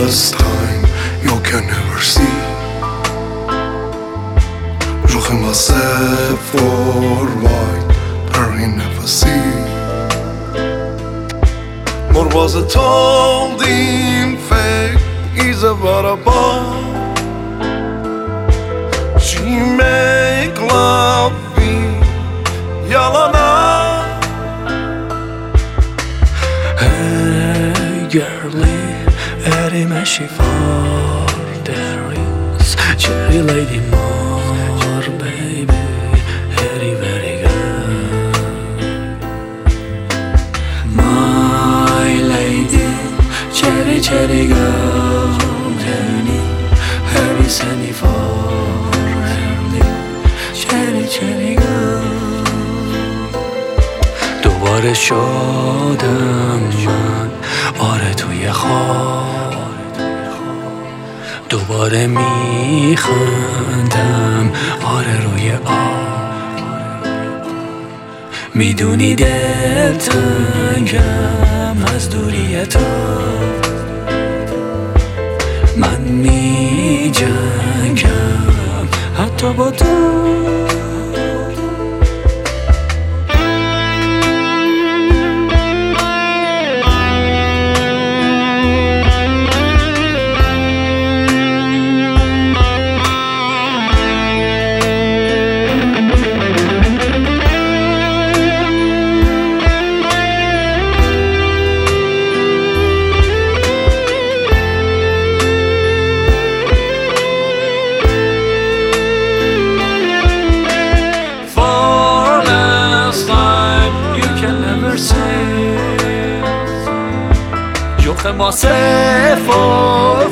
this time you can never see. رخ ما صفر white پری نفسی. مرواز told him fake is a barabah. She make love be yalana. Hey girlie, erime şifar deriz. Cherry lady more baby, very very good. My lady, cherry cherry girl, Harry Sandy for early, cherry cherry girl. دوباره شدم من آره توی خواب، دوباره میخندم آره روی آب. میدونی دلتنگم از دوری تو، من میجنگم حتی با تو. شوخ ما صفر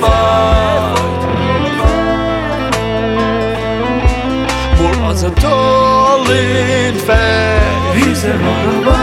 مرغاز دالین فیز